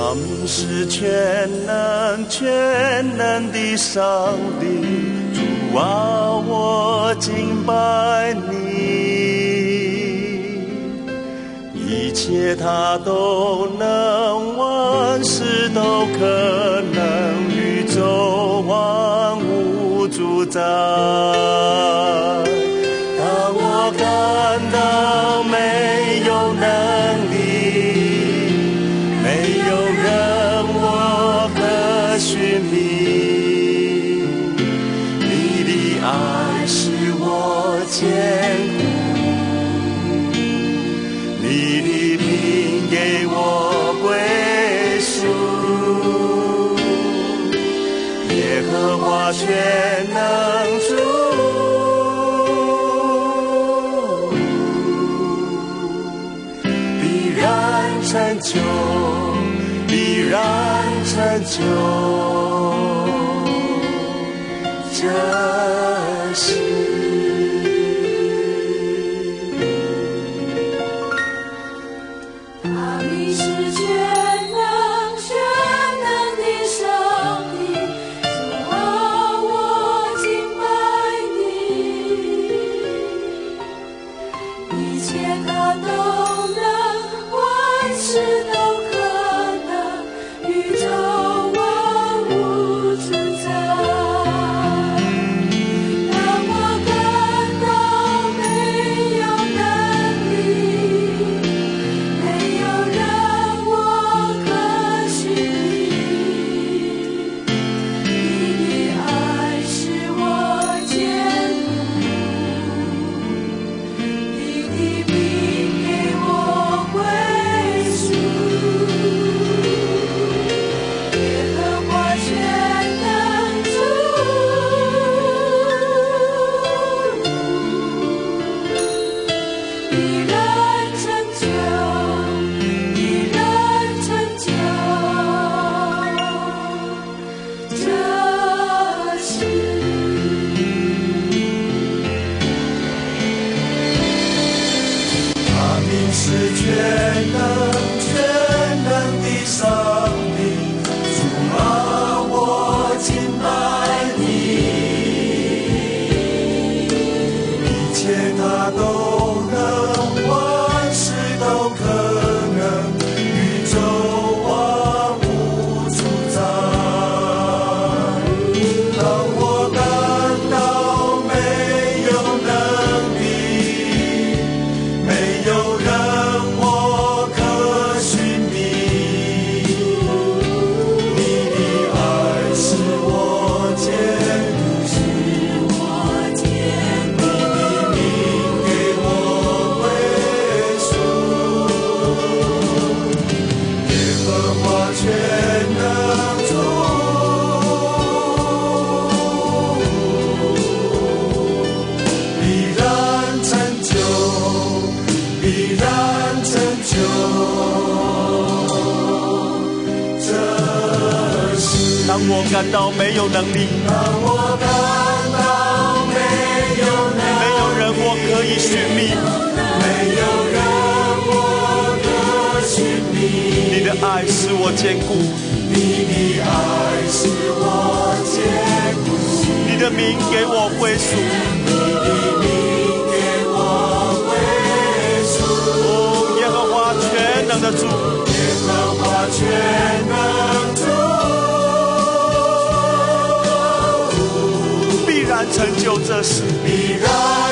你是全能的上帝，主啊，我敬拜你，一切他都能，万事都可能，宇宙万物主宰。当我感到没有能力，没有人我可寻觅，你的爱使我坚固，你的名给我归属，耶和华全能主，必然成就，必然成就这事。 他你是全能的上帝，主啊，我敬拜你，一切他都能，万事都可能，宇宙万物主宰。当我感到没有能力，没有人我可寻觅，你的爱使我坚固，你的名给我归属，耶和华全能主，必然成就，必然成就这事。 他名是全能的上帝，主啊，我敬拜你，一切他都能，万事都可能，宇宙万物主宰。当我感到没有能力，没有人我可寻觅，你的爱使我坚固，你的名给我归属，耶和华全能主，必然成就，必然成就这事。当我感到没有能力，当我感到没有能力，没有人我可以寻觅，没有人我可寻觅，你的爱使我坚固，你的爱使我坚固，你的名给我归属，你的名给我归属。哦，耶和华全能的主，耶和华全能主，必然成就这事，必然